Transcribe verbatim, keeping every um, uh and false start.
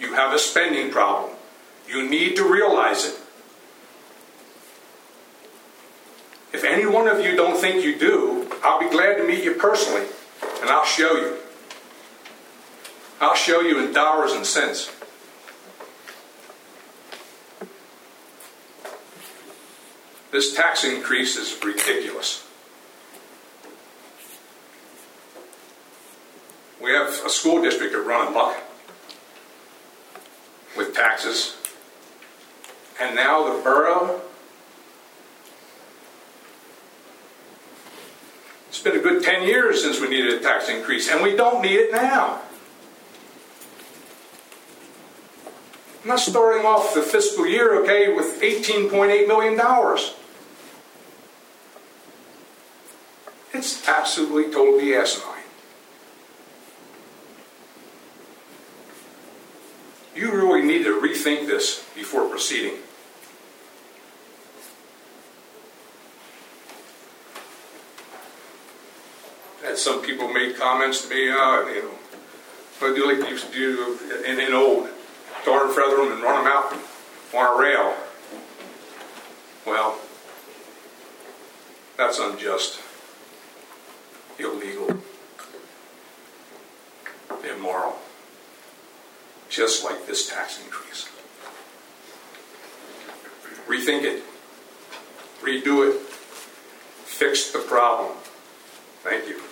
You have a spending problem. You need to realize it. If any one of you don't think you do, I'll be glad to meet you personally, and I'll show you. I'll show you in dollars and cents. This tax increase is ridiculous. We have a school district that run amok with taxes, and now the borough. It's been a good ten years since we needed a tax increase, and we don't need it now. I'm not starting off the fiscal year, okay, with eighteen point eight million dollars. It's absolutely, totally asinine. You really need to rethink this before proceeding. And some people made comments to me, uh, you know, I do like they used to do in an old, tar and feather them and run them out on a rail. Well, that's unjust, illegal, immoral. Just like this tax increase. Rethink it. Redo it. Fix the problem. Thank you.